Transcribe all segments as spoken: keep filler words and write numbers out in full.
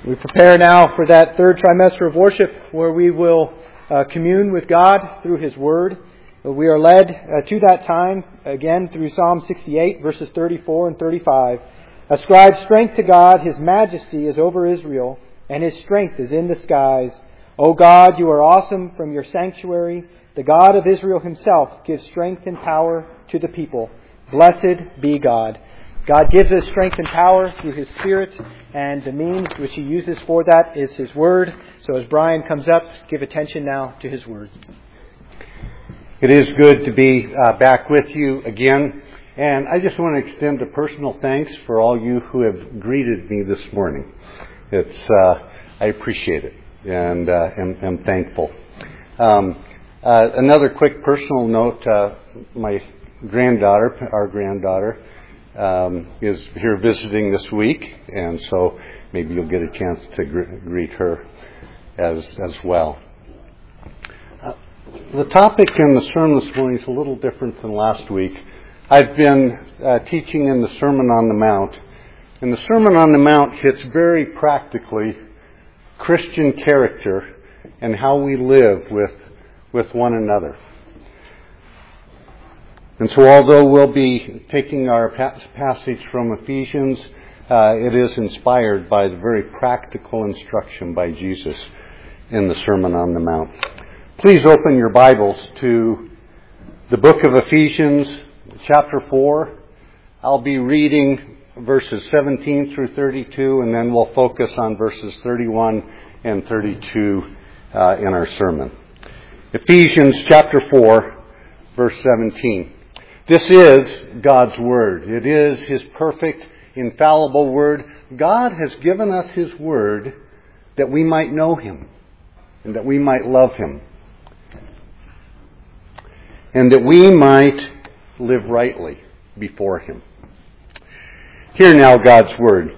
We prepare now for that third trimester of worship where we will uh, commune with God through His Word. We are led uh, to that time again through Psalm sixty-eight, verses thirty-four and thirty-five. Ascribe strength to God, His majesty is over Israel, and His strength is in the skies. O God, you are awesome from your sanctuary. The God of Israel Himself gives strength and power to the people. Blessed be God. God gives us strength and power through His Spirit, and the means which He uses for that is His Word. So as Brian comes up, give attention now to his Word. It is good to be uh, back with you again, and I just want to extend a personal thanks for all you who have greeted me this morning. It's uh, I appreciate it, and uh, am, am thankful. Um, uh, another quick personal note, uh, my granddaughter, our granddaughter, Um, is here visiting this week, and so maybe you'll get a chance to gr- greet her as as well. Uh, the topic in the sermon this morning is a little different than last week. I've been uh, teaching in the Sermon on the Mount, and the Sermon on the Mount hits very practically Christian character and how we live with with one another. And so although we'll be taking our passage from Ephesians, uh, it is inspired by the very practical instruction by Jesus in the Sermon on the Mount. Please open your Bibles to the book of Ephesians, chapter four. I'll be reading verses seventeen through thirty-two, and then we'll focus on verses thirty-one and thirty-two uh, in our sermon. Ephesians chapter four, verse seventeen. This is God's Word. It is His perfect, infallible Word. God has given us His Word that we might know Him and that we might love Him and that we might live rightly before Him. Hear now God's Word.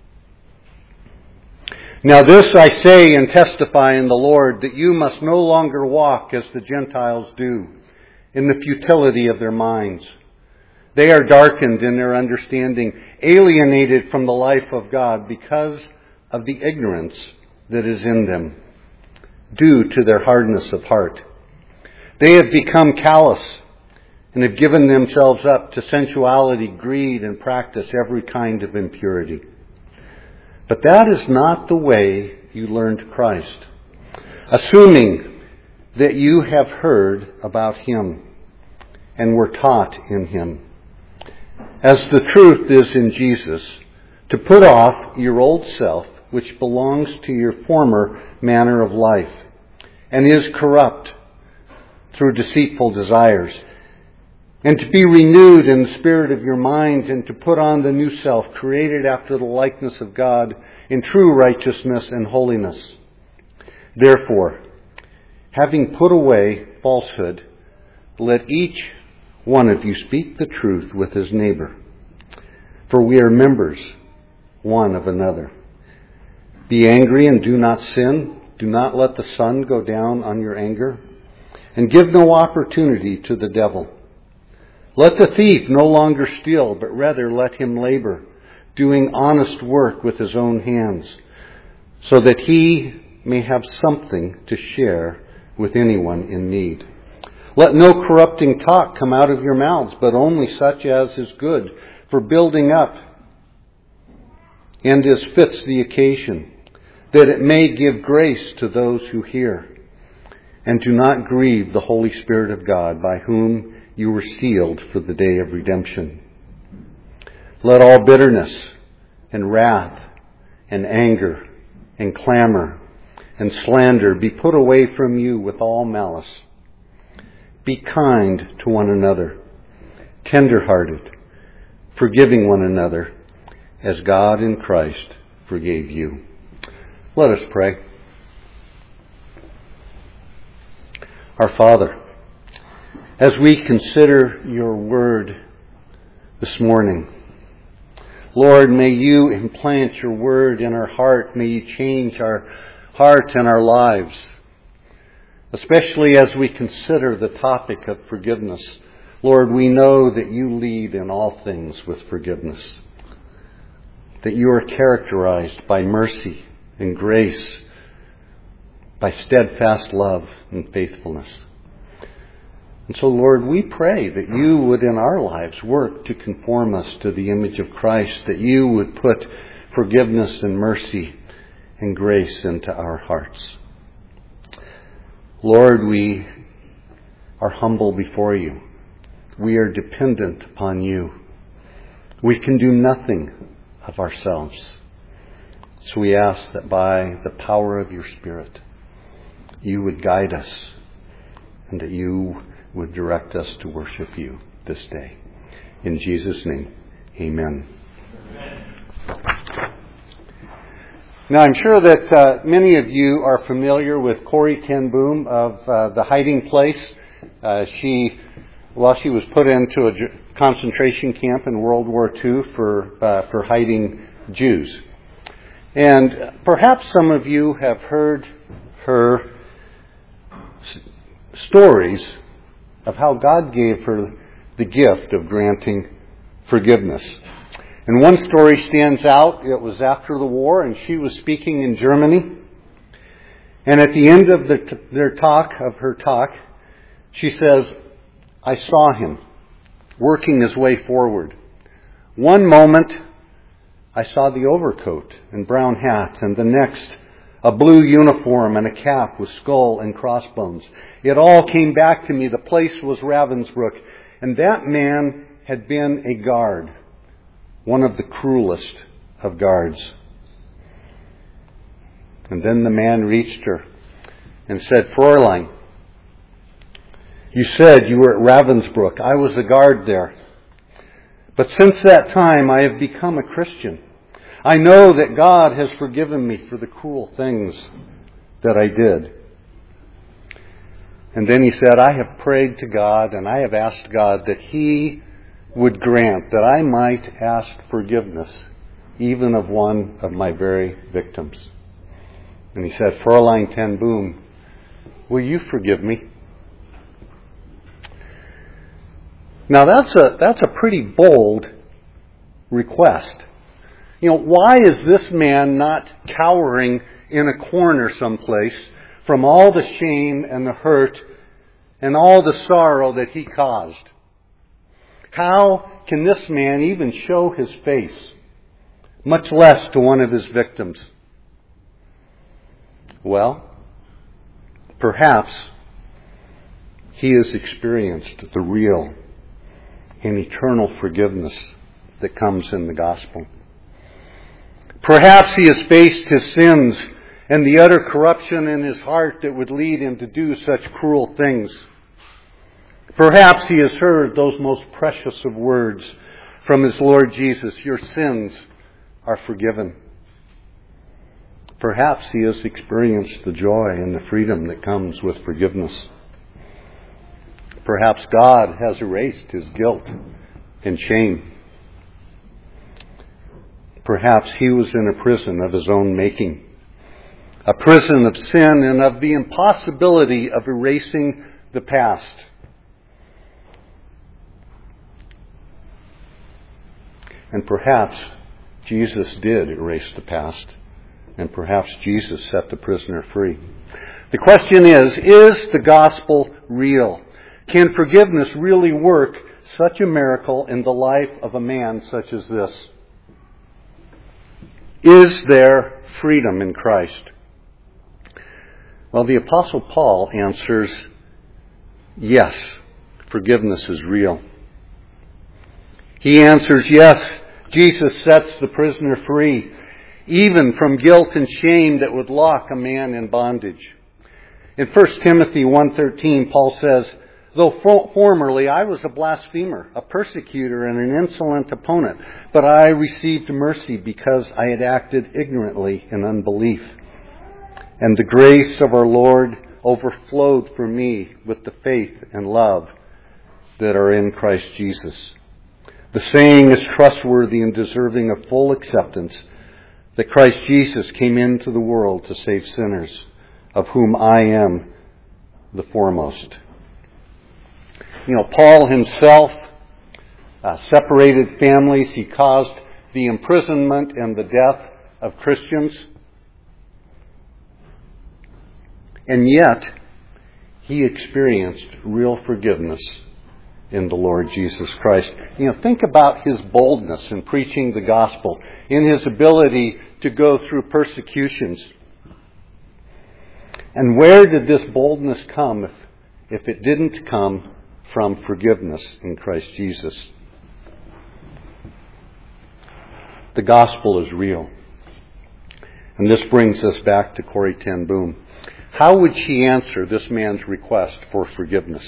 Now this I say and testify in the Lord, that you must no longer walk as the Gentiles do, in the futility of their minds. They are darkened in their understanding, alienated from the life of God because of the ignorance that is in them, due to their hardness of heart. They have become callous and have given themselves up to sensuality, greed, and practice every kind of impurity. But that is not the way you learned Christ, assuming that you have heard about Him and were taught in Him, as the truth is in Jesus, to put off your old self, which belongs to your former manner of life, and is corrupt through deceitful desires, and to be renewed in the spirit of your mind, and to put on the new self, created after the likeness of God, in true righteousness and holiness. Therefore, having put away falsehood, let each one of you speak the truth with his neighbor, for we are members one of another. Be angry and do not sin. Do not let the sun go down on your anger, and give no opportunity to the devil. Let the thief no longer steal, but rather let him labor, doing honest work with his own hands, so that he may have something to share with anyone in need. Let no corrupting talk come out of your mouths, but only such as is good for building up and as fits the occasion, that it may give grace to those who hear. And do not grieve the Holy Spirit of God, by whom you were sealed for the day of redemption. Let all bitterness and wrath and anger and clamor and slander be put away from you with all malice. Be kind to one another, tender-hearted, forgiving one another, as God in Christ forgave you. Let us pray. Our Father, as we consider your word this morning, Lord, may you implant your word in our heart. May you change our heart and our lives, especially as we consider the topic of forgiveness. Lord, we know that you lead in all things with forgiveness, that you are characterized by mercy and grace by steadfast love and faithfulness. And so, Lord, we pray that you would in our lives work to conform us to the image of Christ, that you would put forgiveness and mercy and grace into our hearts. Lord, we are humble before you. We are dependent upon you. We can do nothing of ourselves. So we ask that by the power of your Spirit, you would guide us and that you would direct us to worship you this day. In Jesus' name, amen. Now, I'm sure that uh, many of you are familiar with Corrie ten Boom of uh, The Hiding Place. Uh, she, well, she was put into a concentration camp in World War Two for uh, for hiding Jews. And perhaps some of you have heard her s- stories of how God gave her the gift of granting forgiveness. And one story stands out. It was after the war, and she was speaking in Germany. And at the end of the, their talk, of her talk, she says, I saw him working his way forward. One moment, I saw the overcoat and brown hat, and the next, a blue uniform and a cap with skull and crossbones. It all came back to me. The place was Ravensbrück, and that man had been a guard, one of the cruelest of guards. And then the man reached her and said, Fräulein, you said you were at Ravensbrück. I was a guard there. But since that time, I have become a Christian. I know that God has forgiven me for the cruel things that I did. And then he said, I have prayed to God and I have asked God that He would grant that I might ask forgiveness even of one of my very victims. And he said, Fräulein ten Boom, will you forgive me? Now that's a that's a pretty bold request. You know, why is this man not cowering in a corner someplace from all the shame and the hurt and all the sorrow that he caused? How can this man even show his face, much less to one of his victims? Well, perhaps he has experienced the real and eternal forgiveness that comes in the gospel. Perhaps he has faced his sins and the utter corruption in his heart that would lead him to do such cruel things. Perhaps he has heard those most precious of words from his Lord Jesus, your sins are forgiven. Perhaps he has experienced the joy and the freedom that comes with forgiveness. Perhaps God has erased his guilt and shame. Perhaps he was in a prison of his own making, a prison of sin and of the impossibility of erasing the past. And perhaps Jesus did erase the past, and perhaps Jesus set the prisoner free. The question is, is the gospel real? Can forgiveness really work such a miracle in the life of a man such as this? Is there freedom in Christ? Well, the Apostle Paul answers, yes, forgiveness is real. He answers, yes, Jesus sets the prisoner free, even from guilt and shame that would lock a man in bondage. In First Timothy one thirteen, Paul says, though for- formerly I was a blasphemer, a persecutor, and an insolent opponent, but I received mercy because I had acted ignorantly in unbelief. And the grace of our Lord overflowed for me with the faith and love that are in Christ Jesus. The saying is trustworthy and deserving of full acceptance, that Christ Jesus came into the world to save sinners, of whom I am the foremost. You know, Paul himself uh, separated families. He caused the imprisonment and the death of Christians. And yet, he experienced real forgiveness in the Lord Jesus Christ. You know, think about his boldness in preaching the gospel, in his ability to go through persecutions. And where did this boldness come if, if it didn't come from forgiveness in Christ Jesus? The gospel is real. And this brings us back to Corrie ten Boom. How would she answer this man's request for forgiveness?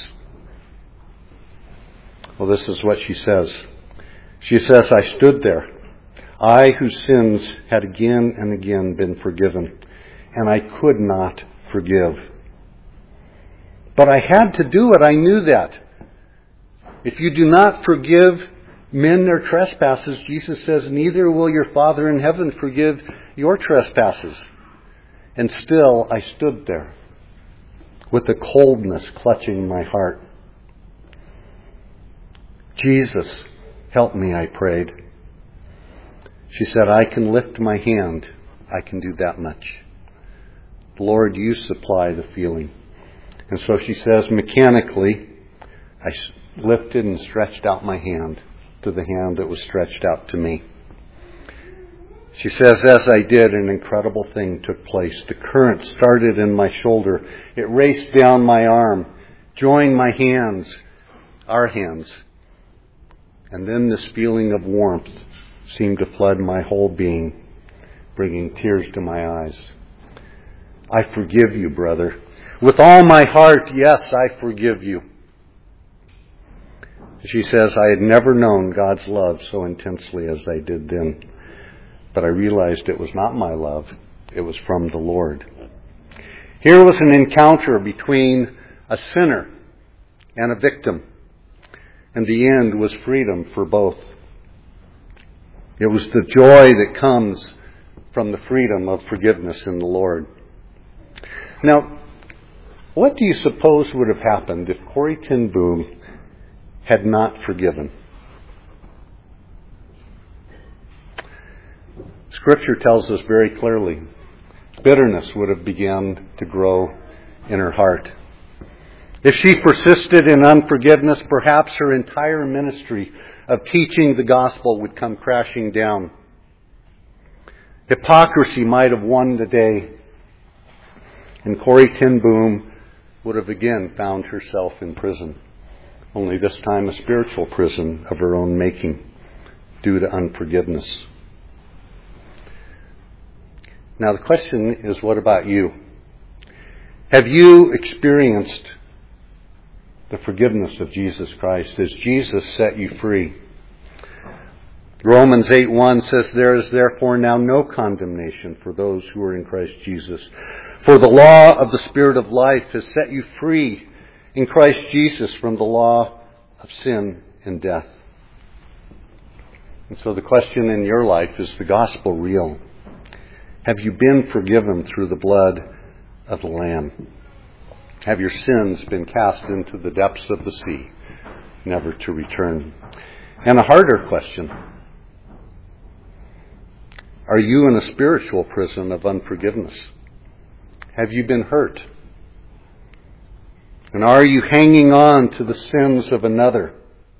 Well, this is what she says. She says, I stood there, I whose sins had again and again been forgiven, and I could not forgive. But I had to do it. I knew that. If you do not forgive men their trespasses, Jesus says, neither will your Father in heaven forgive your trespasses. And still I stood there with a coldness clutching my heart. Jesus, help me, I prayed. She said, I can lift my hand. I can do that much. Lord, you supply the feeling. And so she says, mechanically, I lifted and stretched out my hand to the hand that was stretched out to me. She says, as I did, an incredible thing took place. The current started in my shoulder. It raced down my arm, joined my hands, our hands. And then this feeling of warmth seemed to flood my whole being, bringing tears to my eyes. I forgive you, brother. With all my heart, yes, I forgive you. She says, I had never known God's love so intensely as I did then. But I realized it was not my love. It was from the Lord. Here was an encounter between a sinner and a victim. And the end was freedom for both. It was the joy that comes from the freedom of forgiveness in the Lord. Now, what do you suppose would have happened if Corrie ten Boom had not forgiven? Scripture tells us very clearly, bitterness would have begun to grow in her heart. If she persisted in unforgiveness, perhaps her entire ministry of teaching the gospel would come crashing down. Hypocrisy might have won the day, and Corrie ten Boom would have again found herself in prison, only this time a spiritual prison of her own making due to unforgiveness. Now the question is, what about you? Have you experienced the forgiveness of Jesus Christ? Has Jesus set you free? Romans eight one says, there is therefore now no condemnation for those who are in Christ Jesus. For the law of the Spirit of life has set you free in Christ Jesus from the law of sin and death. And so the question in your life, is the gospel real? Have you been forgiven through the blood of the Lamb? Have your sins been cast into the depths of the sea, never to return? And a harder question, are you in a spiritual prison of unforgiveness? Have you been hurt? And are you hanging on to the sins of another?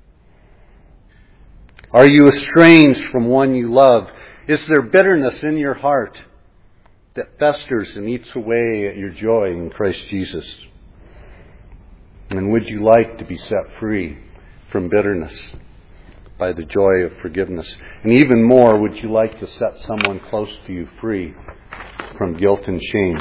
Are you estranged from one you love? Is there bitterness in your heart that festers and eats away at your joy in Christ Jesus? And would you like to be set free from bitterness by the joy of forgiveness? And even more, would you like to set someone close to you free from guilt and shame?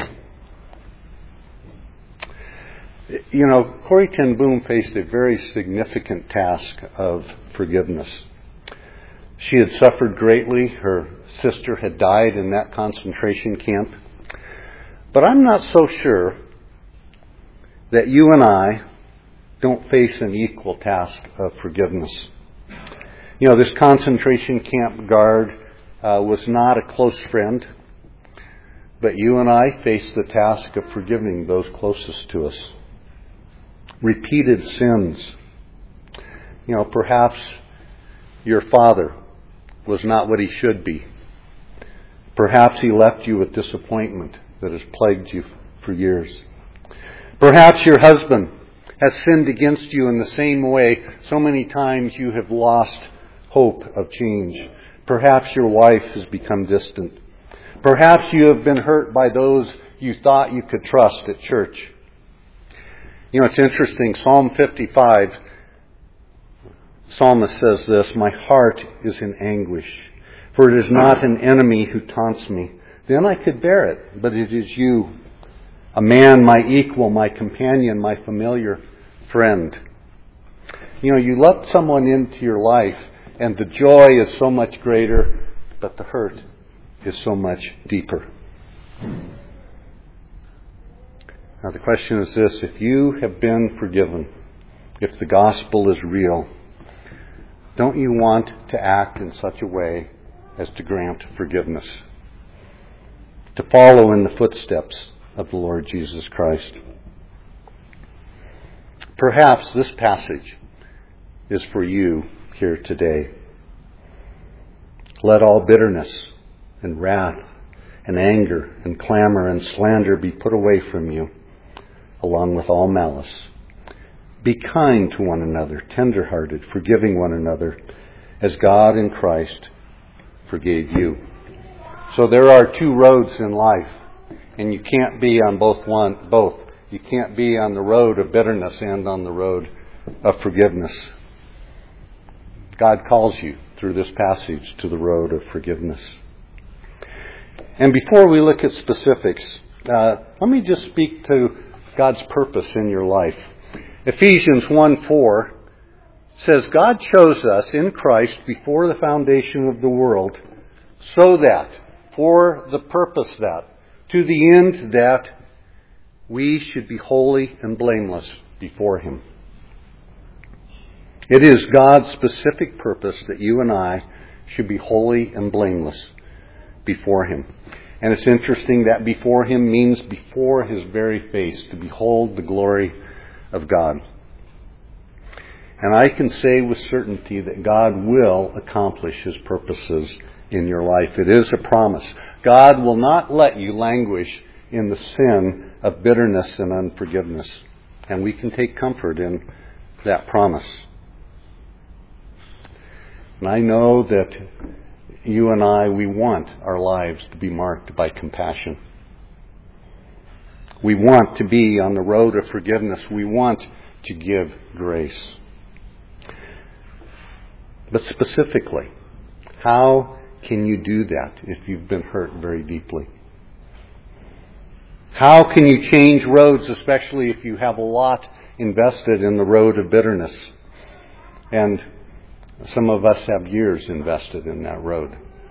You know, Corrie ten Boom faced a very significant task of forgiveness. She had suffered greatly. Her sister had died in that concentration camp. But I'm not so sure that you and I don't face an equal task of forgiveness. You know, this concentration camp guard uh, was not a close friend, but you and I face the task of forgiving those closest to us. Repeated sins. You know, perhaps your father was not what he should be. Perhaps he left you with disappointment that has plagued you for years. Perhaps your husband has sinned against you in the same way so many times you have lost hope of change. Perhaps your wife has become distant. Perhaps you have been hurt by those you thought you could trust at church. You know, it's interesting. Psalm fifty-five, psalmist says this, "My heart is in anguish, for it is not an enemy who taunts me. Then I could bear it, but it is you, a man, my equal, my companion, my familiar friend." You know, you let someone into your life and the joy is so much greater, but the hurt is so much deeper. Now the question is this: if you have been forgiven, if the gospel is real, don't you want to act in such a way as to grant forgiveness? To follow in the footsteps of the Lord Jesus Christ. Perhaps this passage is for you here today. Let all bitterness and wrath and anger and clamor and slander be put away from you, along with all malice. Be kind to one another, tender-hearted, forgiving one another, as God in Christ forgave you. So there are two roads in life, and you can't be on both one, both. You can't be on the road of bitterness and on the road of forgiveness. God calls you through this passage to the road of forgiveness. And before we look at specifics, uh, let me just speak to God's purpose in your life. Ephesians one four says, "God chose us in Christ before the foundation of the world, so that, for the purpose that, to the end that we should be holy and blameless before Him." It is God's specific purpose that you and I should be holy and blameless before Him. And it's interesting that before Him means before His very face, to behold the glory of God. And I can say with certainty that God will accomplish His purposes in your life. It is a promise. God will not let you languish in the sin of bitterness and unforgiveness. And we can take comfort in that promise. And I know that you and I, we want our lives to be marked by compassion. We want to be on the road of forgiveness. We want to give grace. But specifically, how can you do that if you've been hurt very deeply? How can you change roads, especially if you have a lot invested in the road of bitterness? And some of us have years invested in that road.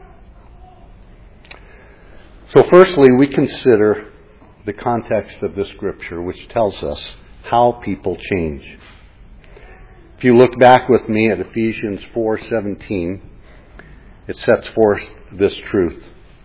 So firstly, we consider the context of this scripture, which tells us how people change. If you look back with me at Ephesians four seventeen, it sets forth this truth.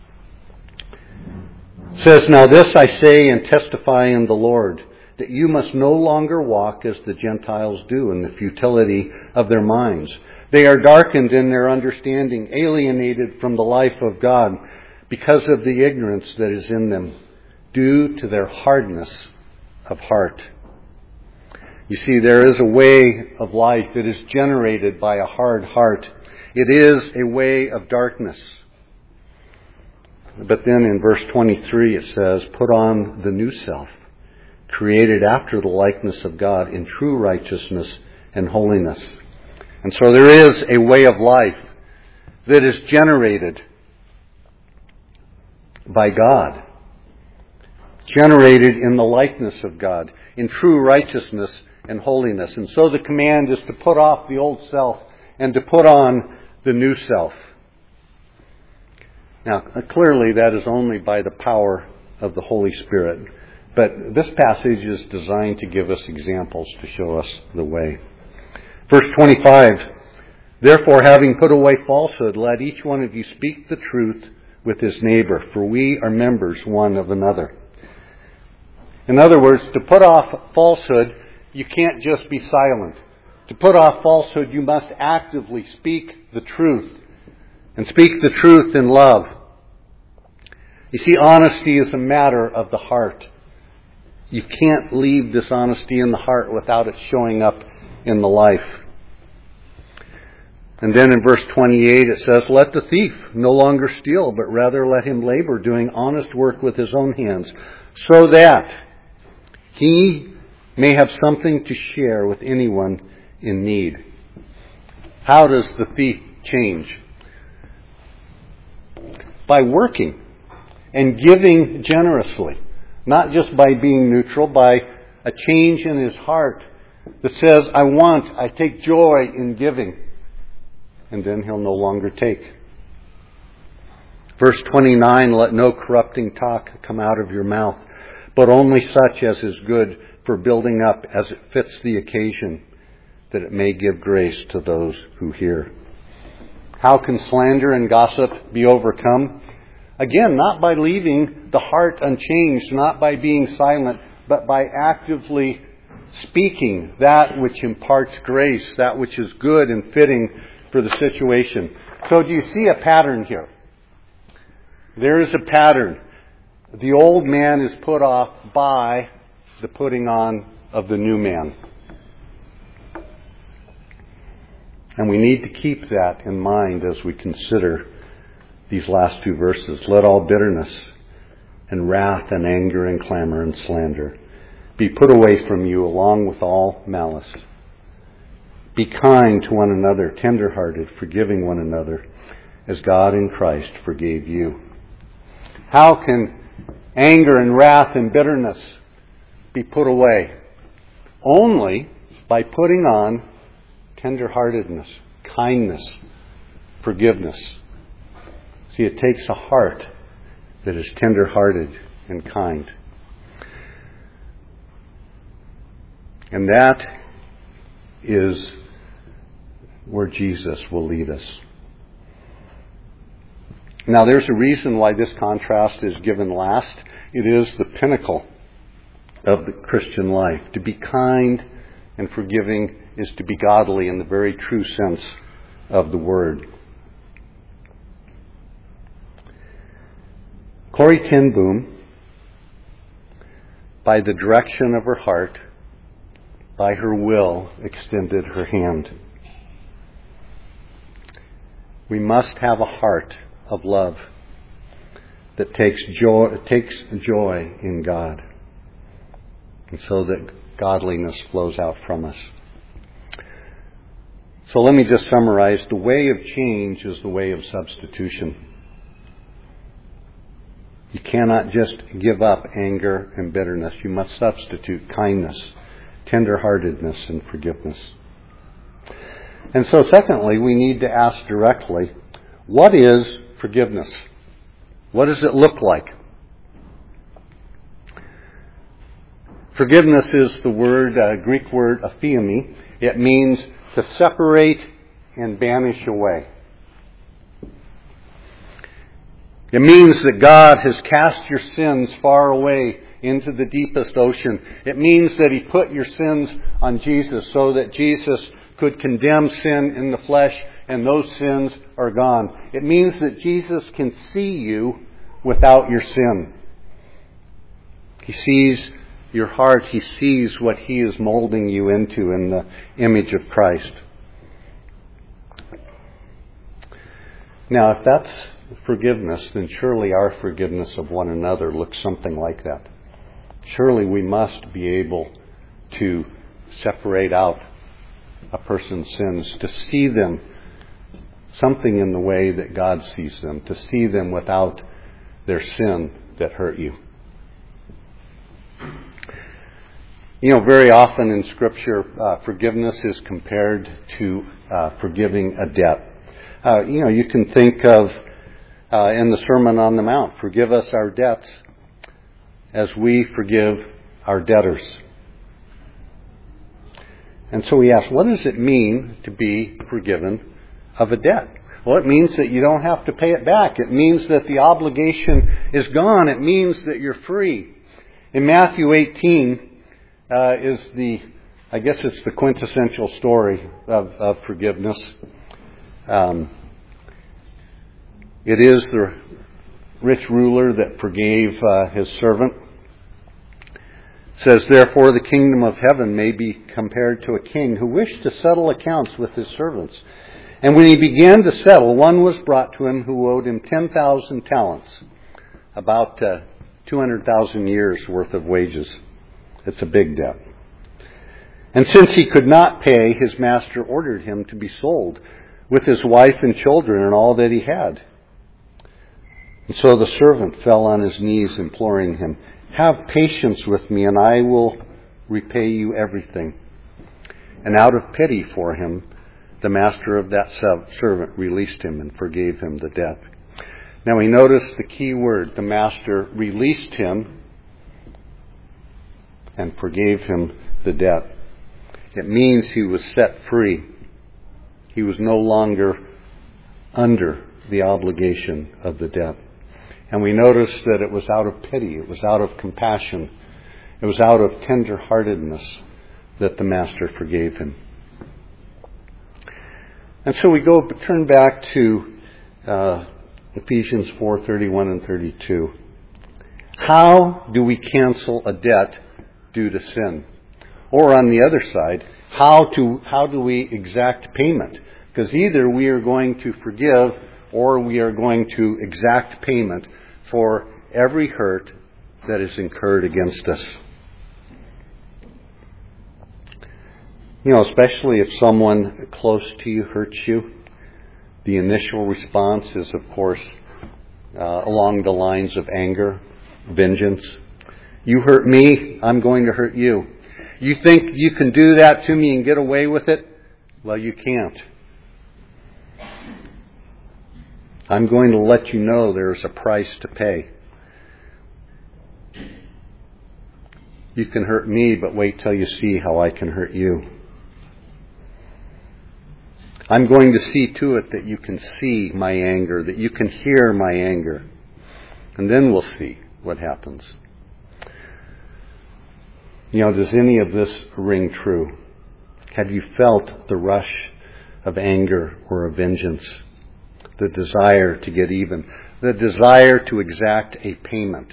It says, "Now this I say and testify in the Lord, that you must no longer walk as the Gentiles do in the futility of their minds. They are darkened in their understanding, alienated from the life of God because of the ignorance that is in them, due to their hardness of heart." You see, there is a way of life that is generated by a hard heart. It is a way of darkness. But then in verse twenty-three it says, "Put on the new self, created after the likeness of God in true righteousness and holiness." And so there is a way of life that is generated by God, generated in the likeness of God, in true righteousness and holiness. And so the command is to put off the old self and to put on the new self. Now, clearly that is only by the power of the Holy Spirit. But this passage is designed to give us examples to show us the way. Verse twenty-five, "Therefore, having put away falsehood, let each one of you speak the truth with his neighbor, for we are members one of another." In other words, to put off falsehood, you can't just be silent. To put off falsehood, you must actively speak the truth, and speak the truth in love. You see, honesty is a matter of the heart. You can't leave dishonesty in the heart without it showing up in the life. And then in verse twenty-eight it says, "Let the thief no longer steal, but rather let him labor, doing honest work with his own hands, so that he may have something to share with anyone in need." How does the thief change? By working and giving generously. Not just by being neutral, by a change in his heart that says, I want, I take joy in giving. And then he'll no longer take. Verse twenty-nine, "Let no corrupting talk come out of your mouth, but only such as is good for building up as it fits the occasion, that it may give grace to those who hear." How can slander and gossip be overcome? Again, not by leaving the heart unchanged, not by being silent, but by actively speaking that which imparts grace, that which is good and fitting for the situation. So do you see a pattern here? There is a pattern. The old man is put off by the putting on of the new man. And we need to keep that in mind as we consider these last two verses. "Let all bitterness and wrath and anger and clamor and slander be put away from you, along with all malice. Be kind to one another, tender-hearted, forgiving one another, as God in Christ forgave you." How can anger and wrath and bitterness be put away? Only by putting on tender-heartedness, kindness, forgiveness. See, it takes a heart that is tender-hearted and kind. And that is where Jesus will lead us. Now, there's a reason why this contrast is given last. It is the pinnacle of the Christian life. To be kind and forgiving is to be godly in the very true sense of the word. Corrie ten Boom, by the direction of her heart, by her will, extended her hand. We must have a heart of love that takes joy, takes joy in God, and so that godliness flows out from us. So let me just summarize. The way of change is the way of substitution. You cannot just give up anger and bitterness. You must substitute kindness, tender-heartedness, and forgiveness. And so secondly, we need to ask directly, what is forgiveness? What does it look like? Forgiveness is the word, uh, Greek word, aphiemi. It means to separate and banish away. It means that God has cast your sins far away into the deepest ocean. It means that He put your sins on Jesus so that Jesus could condemn sin in the flesh and those sins are gone. It means that Jesus can see you without your sin. He sees your heart. He sees what He is molding you into in the image of Christ. Now, if that's forgiveness, then surely our forgiveness of one another looks something like that. Surely we must be able to separate out a person's sins, to see them something in the way that God sees them, to see them without their sin that hurt you. You know, very often in Scripture, uh, forgiveness is compared to uh, forgiving a debt. Uh, you know, you can think of uh, in the Sermon on the Mount, forgive us our debts as we forgive our debtors. And so we ask, what does it mean to be forgiven of a debt? Well, it means that you don't have to pay it back. It means that the obligation is gone. It means that you're free. In Matthew eighteen uh, is the, I guess it's the quintessential story of, of forgiveness. Um, it is the rich ruler that forgave uh, his servant It says, therefore the kingdom of heaven may be compared to a king who wished to settle accounts with his servants. And when he began to settle, one was brought to him who owed him ten thousand talents, about uh, two hundred thousand years worth of wages. It's a big debt. And since he could not pay, his master ordered him to be sold with his wife and children and all that he had. And so the servant fell on his knees, imploring him, have patience with me, and I will repay you everything. And out of pity for him, the master of that servant released him and forgave him the debt. Now we notice the key word, the master released him and forgave him the debt. It means he was set free. He was no longer under the obligation of the debt. And we notice that it was out of pity, it was out of compassion, it was out of tender-heartedness that the master forgave him. And so we go turn back to uh, Ephesians four thirty-one and thirty-two. How do we cancel a debt due to sin? Or on the other side, how to how do we exact payment? Because either we are going to forgive or we are going to exact payment for every hurt that is incurred against us. You know, especially if someone close to you hurts you, the initial response is, of course, uh, along the lines of anger, vengeance. You hurt me, I'm going to hurt you. You think you can do that to me and get away with it? Well, you can't. I'm going to let you know there's a price to pay. You can hurt me, but wait till you see how I can hurt you. I'm going to see to it that you can see my anger, that you can hear my anger. And then we'll see what happens. You know, does any of this ring true? Have you felt the rush of anger or of vengeance? The desire to get even. The desire to exact a payment.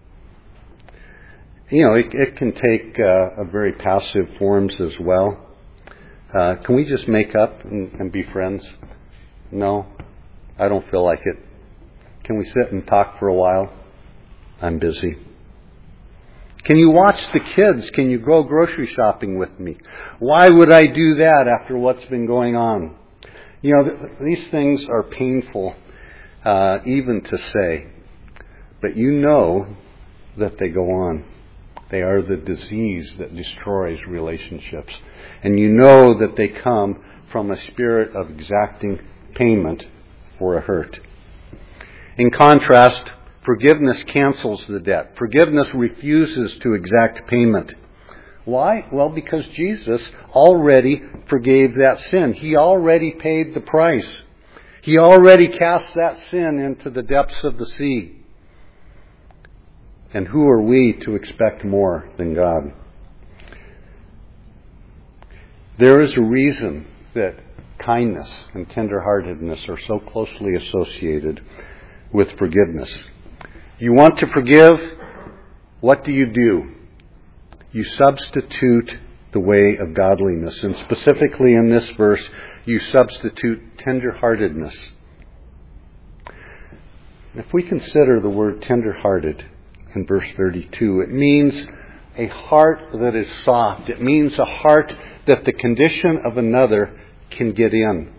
You know, it, it can take uh, a very passive forms as well. Uh, can we just make up and, and be friends? No, I don't feel like it. Can we sit and talk for a while? I'm busy. Can you watch the kids? Can you go grocery shopping with me? Why would I do that after what's been going on? You know, th- these things are painful uh, even to say. But you know that they go on. They are the disease that destroys relationships. And you know that they come from a spirit of exacting payment for a hurt. In contrast, forgiveness cancels the debt. Forgiveness refuses to exact payment. Why? Well, because Jesus already forgave that sin. He already paid the price. He already cast that sin into the depths of the sea. And who are we to expect more than God? There is a reason that kindness and tenderheartedness are so closely associated with forgiveness. You want to forgive? What do you do? You substitute the way of godliness. And specifically in this verse, you substitute tenderheartedness. If we consider the word tenderhearted in verse thirty-two, it means a heart that is soft. It means a heart that the condition of another can get in.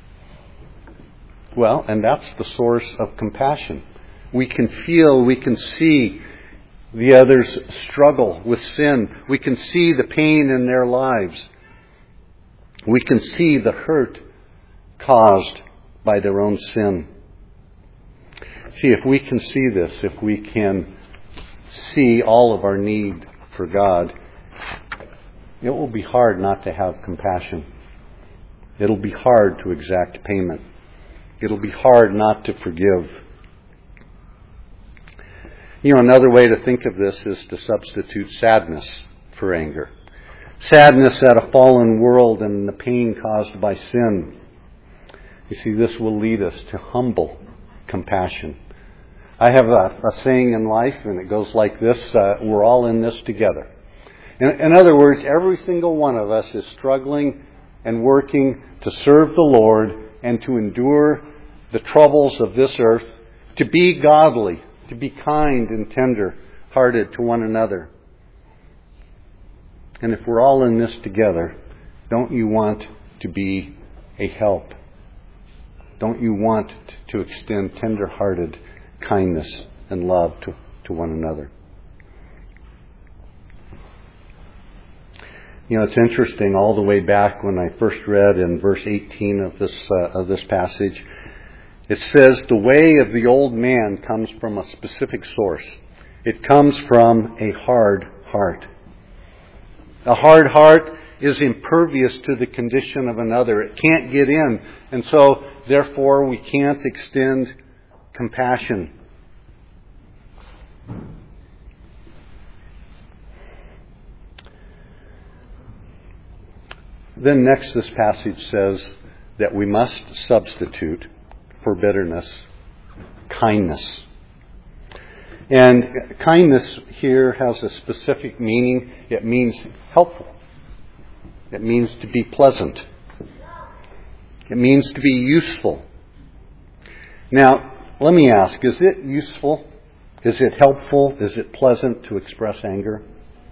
Well, and that's the source of compassion. We can feel, we can see the other's struggle with sin. We can see the pain in their lives. We can see the hurt caused by their own sin. See, if we can see this, if we can see all of our need for God, it will be hard not to have compassion. It'll be hard to exact payment. It'll be hard not to forgive. You know, another way to think of this is to substitute sadness for anger. Sadness at a fallen world and the pain caused by sin. You see, this will lead us to humble compassion. I have a, a saying in life, and it goes like this, uh, we're all in this together. In, in other words, every single one of us is struggling and working to serve the Lord and to endure the troubles of this earth, to be godly, to be kind and tender-hearted to one another. And if we're all in this together, don't you want to be a help? Don't you want to extend tender-hearted kindness and love to, to one another? You know, it's interesting, all the way back when I first read in verse eighteen of this uh, of this passage, it says the way of the old man comes from a specific source. It comes from a hard heart. A hard heart is impervious to the condition of another. It can't get in. And so, therefore, we can't extend compassion. Then next this passage says that we must substitute for bitterness kindness. And kindness here has a specific meaning. It means helpful. It means to be pleasant. It means to be useful. Now, let me ask, is it useful? Is it helpful? Is it pleasant to express anger?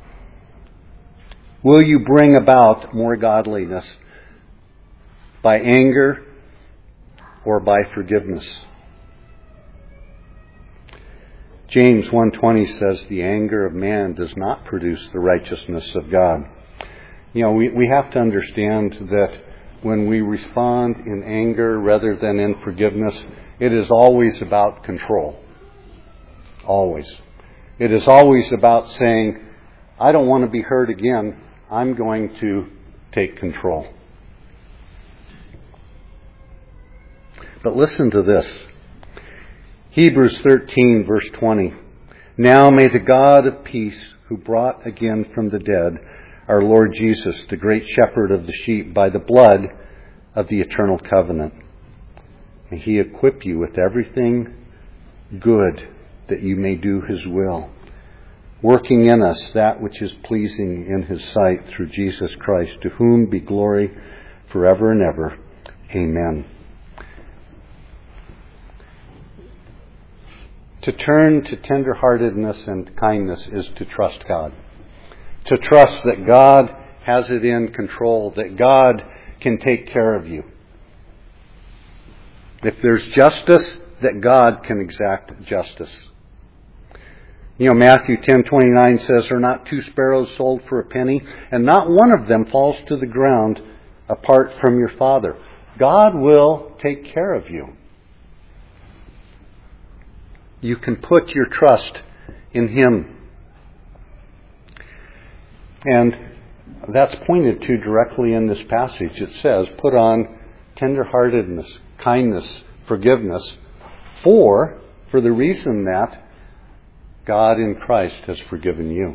Will you bring about more godliness by anger or by forgiveness? James one twenty says the anger of man does not produce the righteousness of God. You know, we, we have to understand that when we respond in anger rather than in forgiveness, it is always about control. Always. It is always about saying, I don't want to be hurt again. I'm going to take control. But listen to this. Hebrews thirteen, verse twenty. Now may the God of peace, who brought again from the dead our Lord Jesus, the great shepherd of the sheep, by the blood of the eternal covenant, may He equip you with everything good that you may do His will, working in us that which is pleasing in His sight through Jesus Christ, to whom be glory forever and ever. Amen. To turn to tenderheartedness and kindness is to trust God. To trust that God has it in control, that God can take care of you. If there's justice, that God can exact justice. You know, Matthew ten twenty-nine says, are not two sparrows sold for a penny, and not one of them falls to the ground apart from your Father. God will take care of you. You can put your trust in Him. And that's pointed to directly in this passage. It says, put on tenderheartedness, kindness, forgiveness, for, for the reason that God in Christ has forgiven you.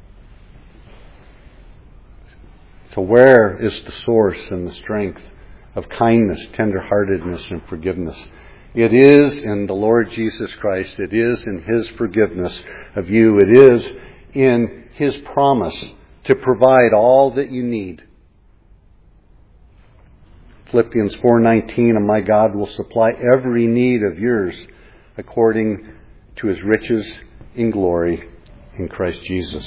So where is the source and the strength of kindness, tenderheartedness, and forgiveness? It is in the Lord Jesus Christ. It is in His forgiveness of you. It is in His promise to provide all that you need. Philippians four nineteen, and my God will supply every need of yours according to His riches in glory in Christ Jesus.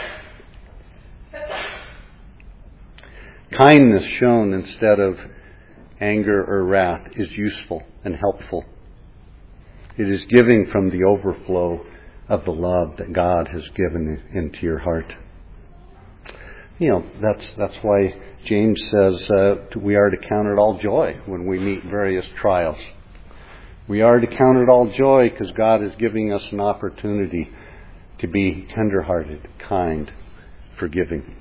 Kindness shown instead of anger or wrath is useful and helpful. It is giving from the overflow of the love that God has given into your heart. You know, that's that's why James says uh, we are to count it all joy when we meet various trials. We are to count it all joy because God is giving us an opportunity to be tenderhearted, kind, forgiving.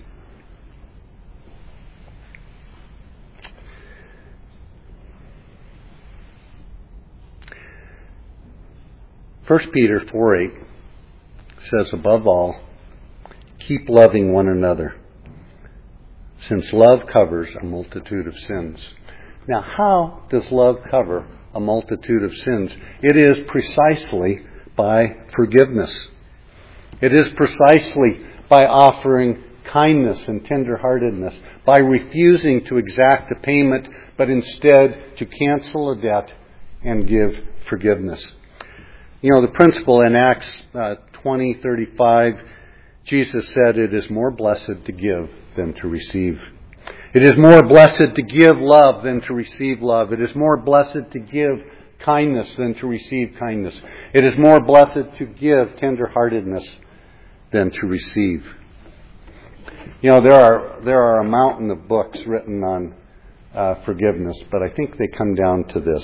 First Peter four eight says, above all, keep loving one another, since love covers a multitude of sins. Now, how does love cover a multitude of sins? It is precisely by forgiveness. It is precisely by offering kindness and tenderheartedness, by refusing to exact a payment, but instead to cancel a debt and give forgiveness. You know, the principle in Acts uh, twenty thirty-five, Jesus said, "It is more blessed to give than to receive. It is more blessed to give love than to receive love. It is more blessed to give kindness than to receive kindness. It is more blessed to give tenderheartedness than to receive." You know, there are there are a mountain of books written on uh, forgiveness, but I think they come down to this: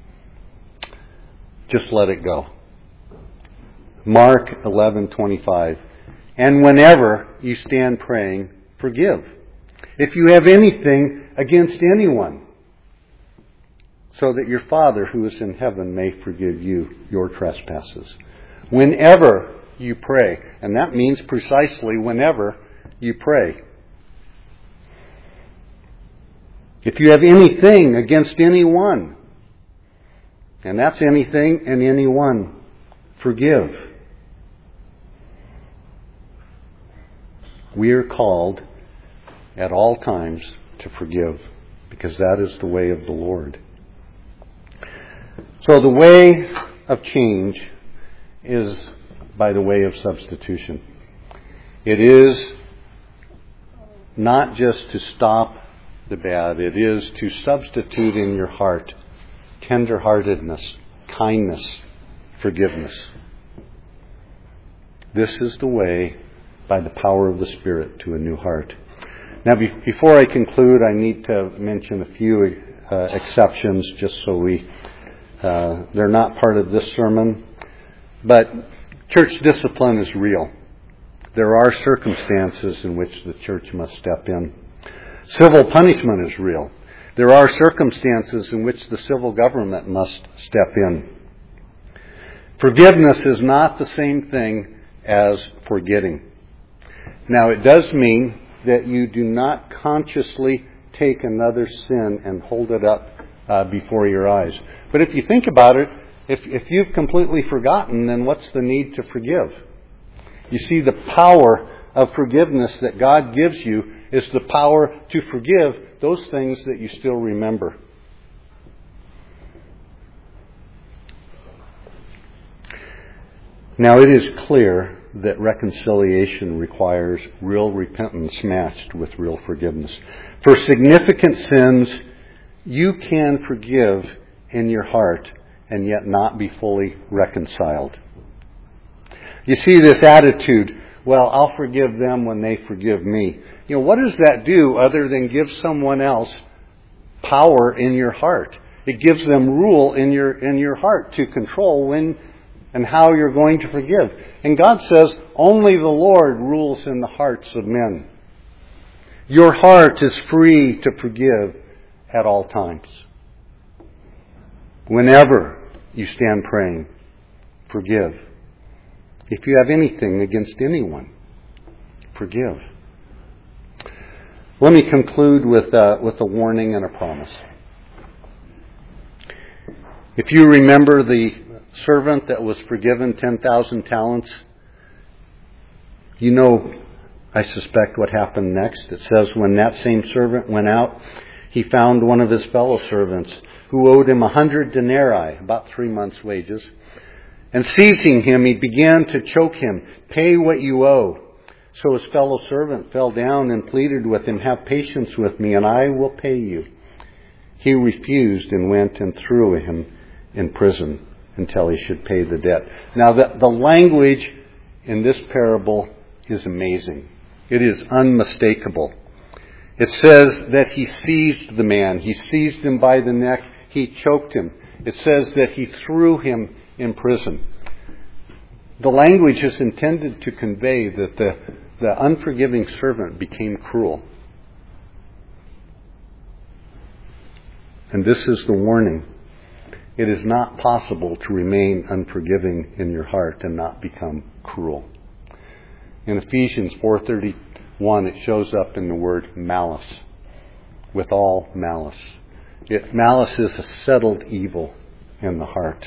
just let it go. Mark eleven twenty-five. "And whenever you stand praying, forgive, if you have anything against anyone, so that your Father who is in heaven may forgive you your trespasses." Whenever you pray. And that means precisely whenever you pray. If you have anything against anyone, and that's anything and anyone, forgive. We are called at all times to forgive, because that is the way of the Lord. So the way of change is by the way of substitution. It is not just to stop the bad, it is to substitute in your heart tenderheartedness, kindness, forgiveness. This is the way, by the power of the Spirit, to a new heart. Now, be- before I conclude, I need to mention a few uh, exceptions, just so we, uh, they're not part of this sermon. But church discipline is real. There are circumstances in which the church must step in. Civil punishment is real. There are circumstances in which the civil government must step in. Forgiveness is not the same thing as forgetting. Now, it does mean that you do not consciously take another sin and hold it up uh, before your eyes. But if you think about it, if, if you've completely forgotten, then what's the need to forgive? You see, the power of forgiveness that God gives you is the power to forgive those things that you still remember. Now, it is clear that reconciliation requires real repentance matched with real forgiveness. For significant sins, you can forgive in your heart and yet not be fully reconciled. You see this attitude, well, I'll forgive them when they forgive me. You know, what does that do other than give someone else power in your heart? It gives them rule in your in your heart to control when and how you're going to forgive. And God says only the Lord rules in the hearts of men. Your heart is free to forgive at all times. Whenever you stand praying, forgive. If you have anything against anyone, forgive. Let me conclude with uh, with a warning and a promise. If you remember the servant that was forgiven ten thousand talents, you know, I suspect what happened next. It says, when that same servant went out, he found one of his fellow servants who owed him a hundred denarii, about three months' wages. And seizing him, he began to choke him. "Pay what you owe." So his fellow servant fell down and pleaded with him, "Have patience with me, and I will pay you." He refused and went and threw him in prison until he should pay the debt. Now, the, the language in this parable is amazing. It is unmistakable. It says that he seized the man. He seized him by the neck. He choked him. It says that he threw him in prison. The language is intended to convey that the, the unforgiving servant became cruel. And this is the warning. It is not possible to remain unforgiving in your heart and not become cruel. In Ephesians four thirty-one, it shows up in the word malice. With all malice. It, malice is a settled evil in the heart.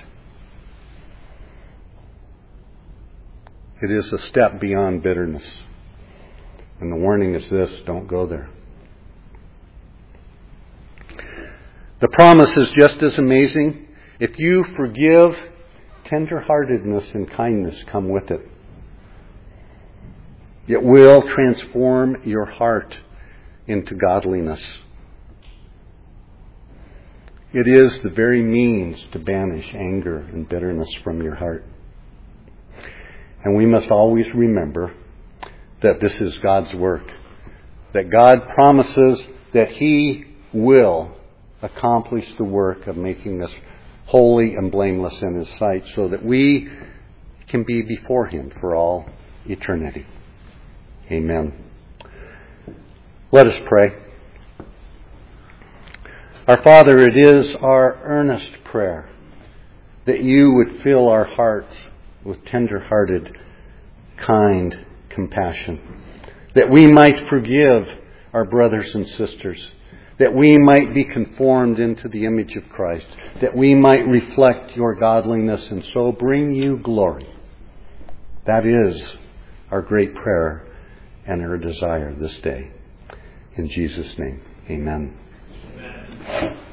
It is a step beyond bitterness. And the warning is this: don't go there. The promise is just as amazing. If you forgive, tenderheartedness and kindness come with it. It will transform your heart into godliness. It is the very means to banish anger and bitterness from your heart. And we must always remember that this is God's work. That God promises that He will accomplish the work of making us holy and blameless in His sight, so that we can be before Him for all eternity. Amen. Let us pray. Our Father, it is our earnest prayer that You would fill our hearts with tender-hearted, kind compassion, that we might forgive our brothers and sisters, that we might be conformed into the image of Christ, that we might reflect Your godliness and so bring You glory. That is our great prayer and our desire this day. In Jesus' name, amen. Amen.